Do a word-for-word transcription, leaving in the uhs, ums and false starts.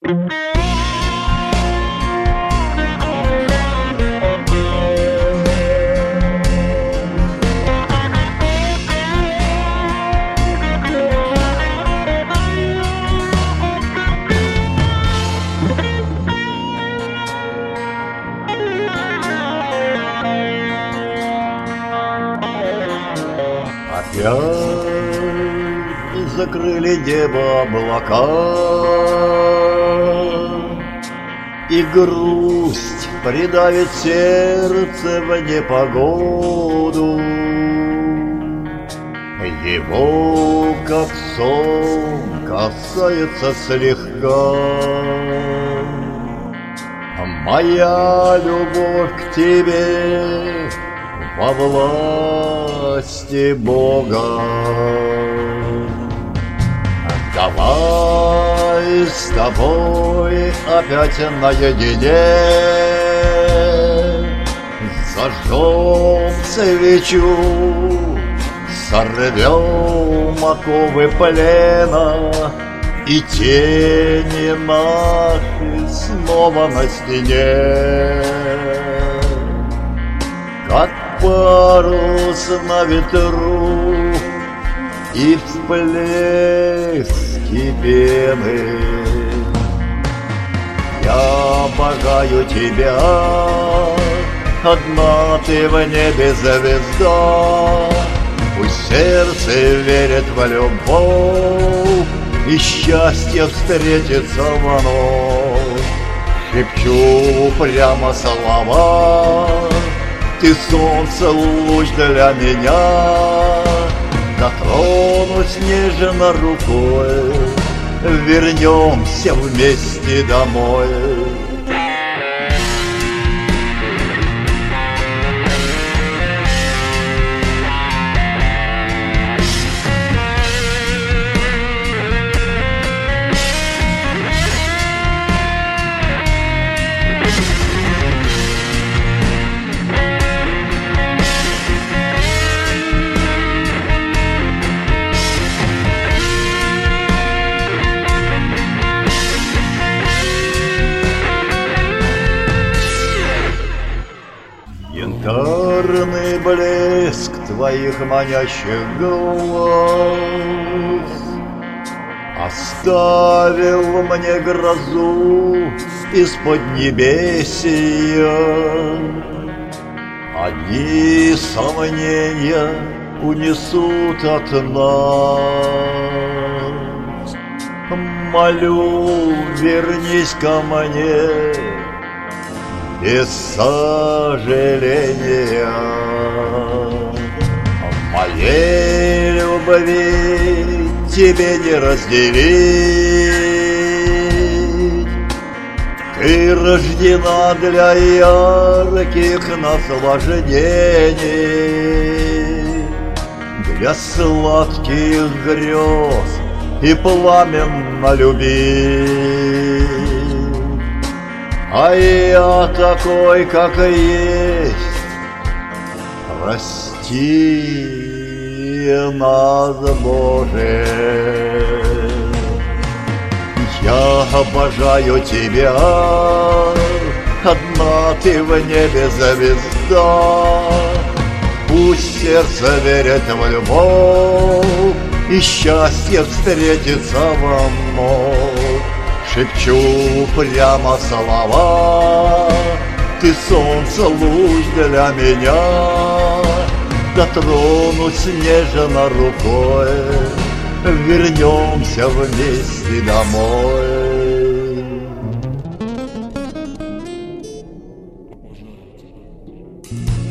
Опять закрыли небо облака, и грусть придавит сердце в непогоду. Его, как сон, касается слегка моя любовь к тебе во власти Бога. Давай с тобой опять наедине зажжем свечу, сорвем оковы плена, и тени наши снова на стене, как парус на ветру и всплески пены. Я обожаю тебя, одна ты в небе звезда. Пусть сердце верит в любовь, и счастье встретится вновь. Шепчу прямо слова, ты солнце, луч для меня. Дотронусь нежно рукой, вернемся вместе домой. Янтарный блеск твоих манящих глаз оставил мне грозу из-под небесия. Одни сомнения унесут от нас. Молю, вернись ко мне без сожаления. Моей любви тебе не разделить. Ты рождена для ярких наслаждений, для сладких грез и пламенно любить. А я такой, как есть, прости нас, Боже. Я обожаю тебя, одна ты в небе звезда. Пусть сердце верит в любовь, и счастье встретится во вновь. Шепчу прямо слова, ты солнце, луч для меня. Дотронусь нежно рукой, вернемся вместе домой. Можно